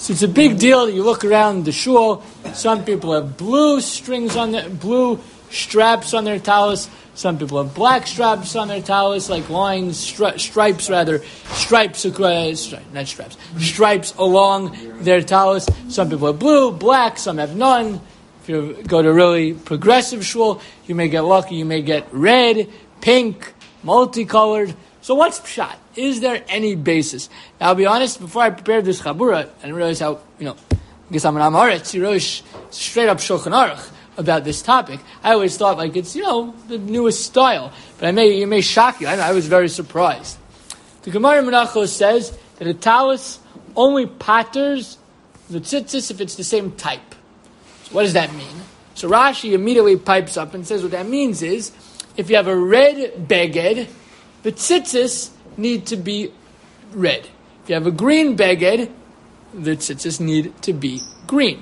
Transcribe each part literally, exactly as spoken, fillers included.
So it's a big deal. You look around the shul. Some people have blue strings on their blue straps on their talis. Some people have black straps on their talis, like lines, stri- stripes rather, stripes, uh, stri- not straps, stripes along their talis. Some people have blue, black. Some have none. If you go to really progressive shul, you may get lucky. You may get red, pink, multicolored. So what's pshat? Is there any basis? Now, I'll be honest, before I prepared this chabura, and realized how, you know, I guess I'm an Amoritz, you really sh- straight up Shulchan Aruch about this topic. I always thought like it's, you know, the newest style. But I may, it may shock you. I, I was very surprised. The Gemara Menachos says that a talis only patters the tzitzis if it's the same type. So what does that mean? So Rashi immediately pipes up and says what that means is, if you have a red beged, the tzitzis need to be red. If you have a green beged, the tzitzis need to be green.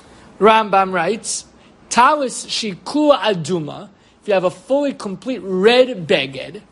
Rambam writes, talis shikua aduma, if you have a fully complete red beged,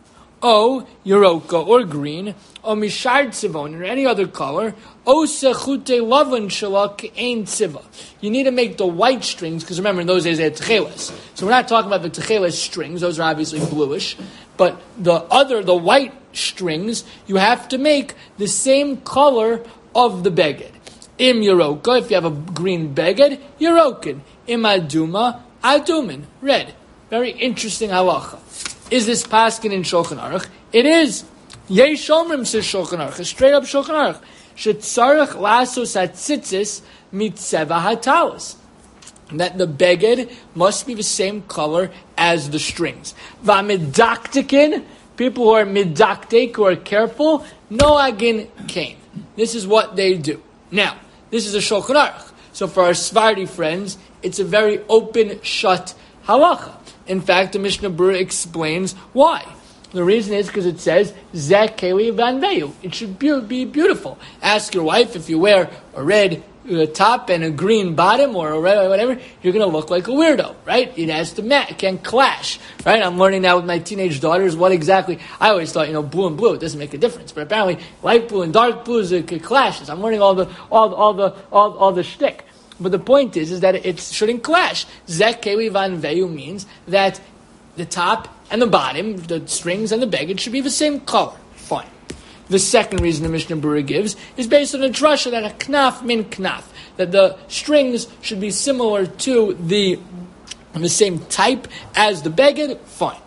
o yeroka or green, o mishar tzivon or any other color, o sechute lavan shalak ein tziva. You need to make the white strings, because remember in those days they had techeles. So we're not talking about the techeles strings, those are obviously bluish, but the other, the white strings, you have to make the same color of the beged. Im yeroka, if you have a green beged, yerokin. Im aduma, adumin, red. Very interesting halacha. Is this paskin in Shulchan Aruch? It is. Yesh omrim says Shulchan Aruch. Straight up Shulchan Aruch. Shetzarech lasos hatzitzis mitzeva hatalis. That the beged must be the same color as the strings. V'amidaktikin, people who are midaktik, who are careful, noagin kain. This is what they do. Now, this is a Shulchan Aruch. So for our Sephardi friends, it's a very open, shut halacha. In fact, the Mishnah Berurah explains why. The reason is because it says, Zeh keli v'anveyu. It should be, be beautiful. Ask your wife if you wear a red uh, top and a green bottom or a red or whatever, you're going to look like a weirdo, right? It has to match. It can't clash, right? I'm learning now with my teenage daughters what exactly, I always thought, you know, blue and blue, it doesn't make a difference. But apparently, light blue and dark blue is, it clashes. I'm learning all the, all, all the, all, all the shtick. But the point is, is that it shouldn't clash. Zeh keli v'anveyu means that the top and the bottom, the strings and the beged, should be the same color. Fine. The second reason the Mishnah Berurah gives is based on a drasha that a knaf min knaf, that the strings should be similar to the the same type as the beged. Fine.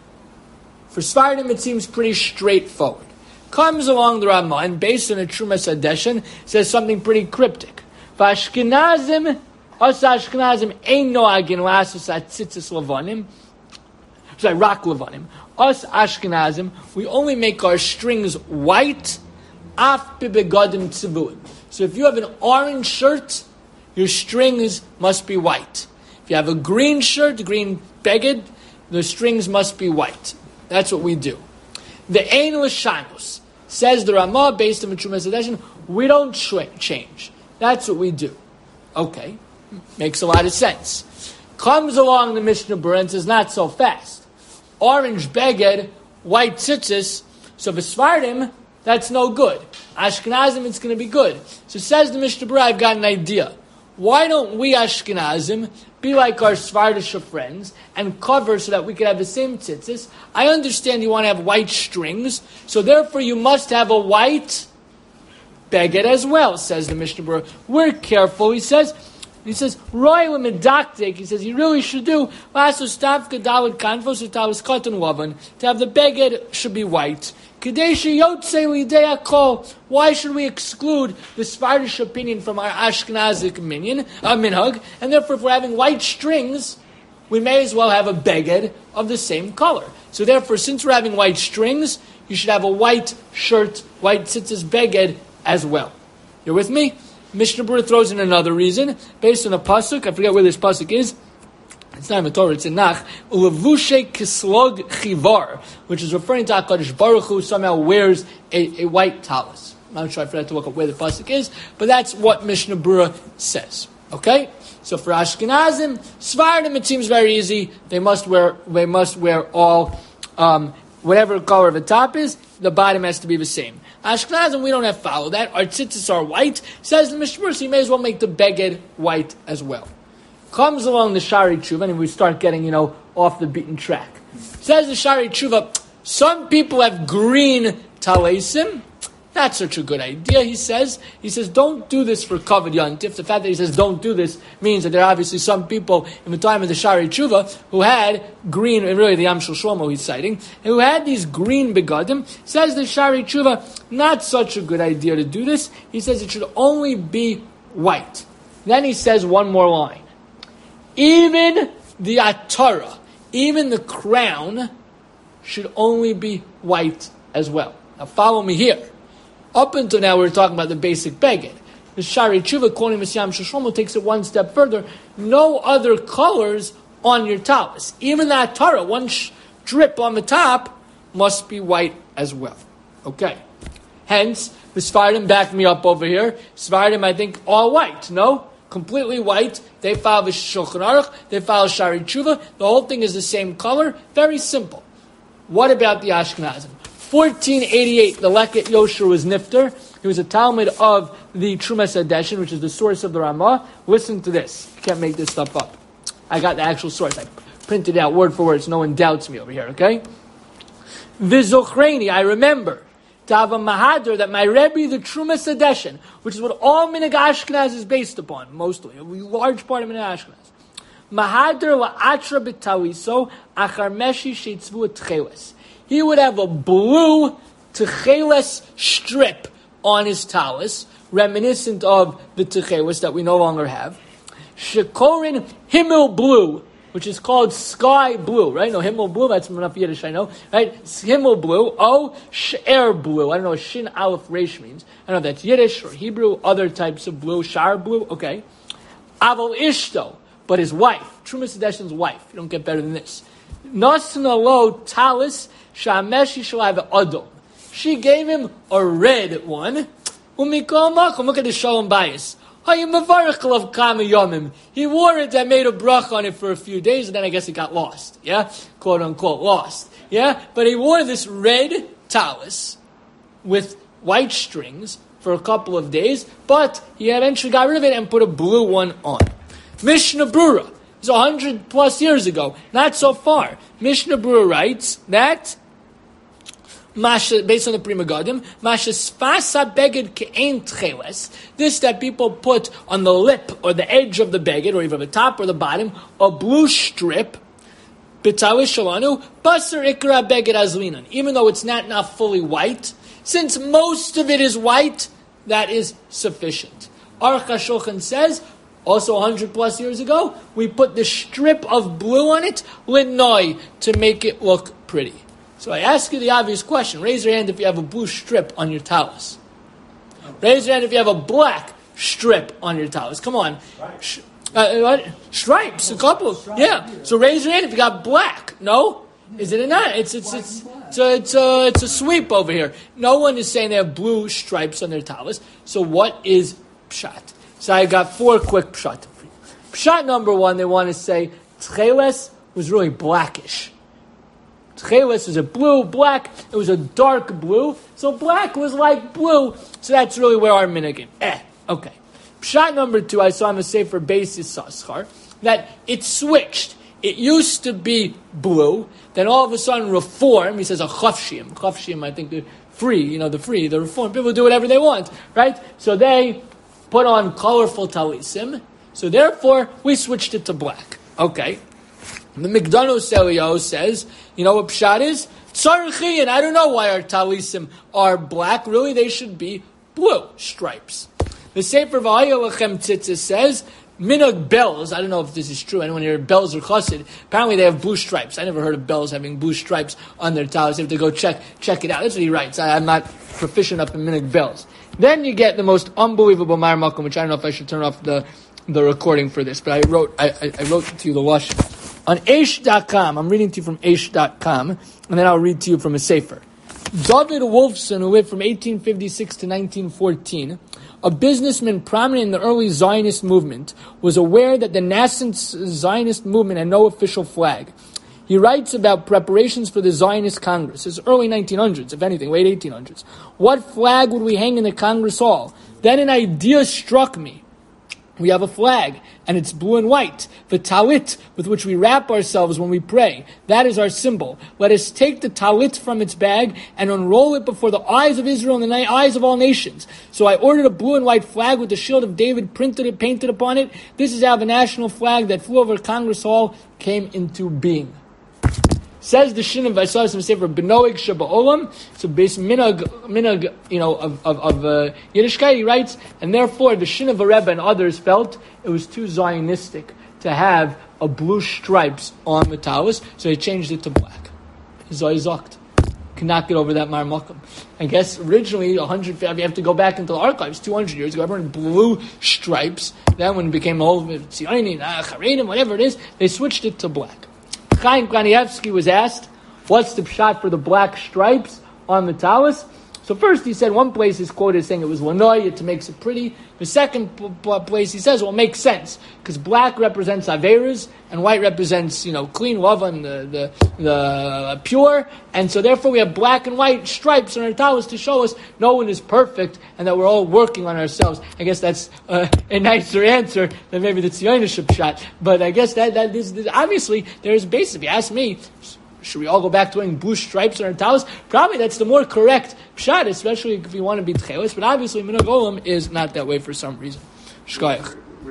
For Sfardim, it seems pretty straightforward. Comes along the Ramah and based on a Trumas Adeshan says something pretty cryptic. V'ashkenazim, us Ashkenazim ain't noagin lasus atzitzis lavanim. Sorry, rock lavanim. Us Ashkenazim, we only make our strings white, af bibegadim tzivuim. So if you have an orange shirt, your strings must be white. If you have a green shirt, green beged, the strings must be white. That's what we do. The ein l'shanus, says the Ramah, based on the Trumas Adeshan, we don't change. That's what we do. Okay. Makes a lot of sense. Comes along the Mishnah Berurah and says, not so fast. Orange beged, white tzitzis. So for Sfardim, that's no good. Ashkenazim, it's going to be good. So says the Mishnah Berurah, I've got an idea. Why don't we Ashkenazim be like our Svardish friends and cover so that we could have the same tzitzis? I understand you want to have white strings, so therefore you must have a white beged as well, says the Mishnah Berurah. We're careful, he says. He says, Roy Lemedaktik, he says, you really should do Lasso Stavka Dalit Kanfos or Talis Cotton Wavan. To have the beged should be white. Kadeshi Yotze Lidea Kol. Why should we exclude the Svardish opinion from our Ashkenazic minion, uh, minhag? And therefore, if we're having white strings, we may as well have a beged of the same color. So therefore, since we're having white strings, you should have a white shirt, white tzitzis beged as well. You're with me? Mishnah Berurah throws in another reason, based on a pasuk. I forget where this pasuk is. It's not in the Torah, it's in Nach. Ulevushe kislog chivar, which is referring to HaKadosh Baruch Hu somehow wears a, a white talis. I'm not sure, I forgot to look up where the pasuk is, but that's what Mishnah Berurah says. Okay? So for Ashkenazim, Sfardim, it seems very easy. They must wear, they must wear all, um, whatever color the top is, the bottom has to be the same. Ashkenazim, we don't have follow that. Our tzitzis are white. Says the Mishnah, so you may as well make the beged white as well. Comes along the Shari Tshuva, and we start getting, you know, off the beaten track. Says the Shari Tshuva, some people have green talesim. Not such a good idea, he says. He says, don't do this for Kavod Yantif. The fact that he says don't do this means that there are obviously some people in the time of the Shari Tshuva who had green, and really the Amshel Shlomo he's citing, who had these green begadim. Says the Shari Tshuva, not such a good idea to do this. He says it should only be white. Then he says one more line. Even the atara, even the crown, should only be white as well. Now follow me here. Up until now, we we're talking about the basic beged. The Shari Tshuva, quoting Messiah Shlomo, takes it one step further. No other colors on your talis. Even that Torah, one strip on the top, must be white as well. Okay. Hence, the Sfardim back me up over here. Sfardim, I think, all white. No? Completely white. They follow the Shulchan Aruch. They follow Shari Tshuva. The whole thing is the same color. Very simple. What about the Ashkenazim? fourteen eighty-eight, the Leket Yosher was Nifter. He was a Talmud of the Trumas Hadeshin, which is the source of the Ramah. Listen to this. You can't make this stuff up. I got the actual source. I printed it out word for word so no one doubts me over here, okay? V'zochreini, I remember, to have a mahadr that my Rebbe, the Trumas Hadeshin, which is what all Minhag Ashkenaz is based upon, mostly, a large part of Minhag Ashkenaz. Mahadr la'atra b'tawiso achar meshi sheitzvu tcheles. He would have a blue techeles strip on his talis, reminiscent of the techeles that we no longer have. Shekorin himmel blue, which is called sky blue, right? No, himmel blue, that's enough Yiddish, I know, right? Himmel blue. Oh, sh'er blue. I don't know what shin aleph resh means. I don't know if that's Yiddish or Hebrew, other types of blue. Shar blue, okay. Aval ishto, but his wife, Trumas Hadeshin's wife. You don't get better than this. Nasna lo talis shameshi shalav adom. She gave him a red one. Umikol makom. Look at the shalom bias. He wore it and made a brach on it for a few days, and then I guess it got lost. Yeah, quote unquote lost. Yeah, but he wore this red talis with white strings for a couple of days, but he eventually got rid of it and put a blue one on. Mishnah Brura. It's a hundred plus years ago. Not so far. Mishnah Brura writes that Masha, based on the Prima Gadim, Masha Sfasa Beged Ke'en Tcheles, this that people put on the lip or the edge of the beged, or even the top or the bottom, a blue strip, B'Tawish Shalanu, Basar Ikra Beged Azlinan. Even though it's not now fully white, since most of it is white, that is sufficient. Aruch HaShulchan says, also one hundred plus years ago, we put the strip of blue on it, linoi, to make it look pretty. So I ask you the obvious question. Raise your hand if you have a blue strip on your talis. Raise your hand if you have a black strip on your talis. Come on. Sh- uh, what? Stripes, a couple. Yeah. So raise your hand if you got black. No? Is it a not? It's it's it's it's a, it's a it's a sweep over here. No one is saying they have blue stripes on their talis. So what is pshat? So I got four quick pshat for you. Pshat number one, they want to say tcheles was really blackish. Tcheles was a blue, black. It was a dark blue. So black was like blue. So that's really where our minhagim. Eh, okay. Pshat number two, I saw him say for basis saschar, that it switched. It used to be blue. Then all of a sudden reform. He says a chafshim. Chafshim, I think they're free. You know, the free, the reform. People do whatever they want, right? So they put on colorful talisim. So therefore, we switched it to black. Okay. The Mikdanos Elio says, you know what pshat is? Tzarchi, and I don't know why our talisim are black. Really, they should be blue stripes. The Sefer V'haya Lachem Tzitzis says, minhag bells, I don't know if this is true, anyone here, bells or chassid, apparently they have blue stripes. I never heard of bells having blue stripes on their talis. You have to go check check it out. That's what he writes. I, I'm not proficient up in minhag bells. Then you get the most unbelievable Mar Makom, which I don't know if I should turn off the, the recording for this, but I wrote I, I, I wrote to you the Lashon. On Aish dot com, I'm reading to you from Aish dot com, and then I'll read to you from a sefer. David Wolfson, who lived from eighteen fifty-six to nineteen fourteen, a businessman prominent in the early Zionist movement, was aware that the nascent Zionist movement had no official flag. He writes about preparations for the Zionist Congress. It's early nineteen hundreds, if anything, late eighteen hundreds. What flag would we hang in the Congress Hall? Then an idea struck me. We have a flag, and it's blue and white. The talit, with which we wrap ourselves when we pray. That is our symbol. Let us take the talit from its bag and unroll it before the eyes of Israel and the eyes of all nations. So I ordered a blue and white flag with the shield of David printed and painted upon it. This is how the national flag that flew over Congress Hall came into being. Says the Shin of Vaisas and Sefer Benoig Shaba'olam. So based minag, minag, you know, of of, of uh, Yiddishkeit, he writes, and therefore the Shin of Rebbe and others felt it was too Zionistic to have a blue stripes on the talus, so he changed it to black. Zoyzokt. Cannot get over that marmakum. I guess originally one hundred. You have to go back into the archives. Two hundred years ago, everyone had blue stripes. Then when it became all Tzionim, Charedim, whatever it is, they switched it to black. Chaim Kanievsky was asked, what's the pshat for the black stripes on the talus? So first he said one place his quote is saying it was Lanoy, it makes it pretty. The second p- p- place he says, well, it makes sense, because black represents Averas, and white represents, you know, clean, love, and the, the, the uh, pure, and so therefore we have black and white stripes on our talus to show us no one is perfect, and that we're all working on ourselves. I guess that's uh, a nicer answer than maybe the Tzioniship shot, but I guess that, that is, obviously, there's basis. If you ask me, should we all go back to wearing blue stripes on our talus? Probably that's the more correct pshat, especially if you want to be tchelis. But obviously, minhag olam is not that way for some reason. Shkoyach.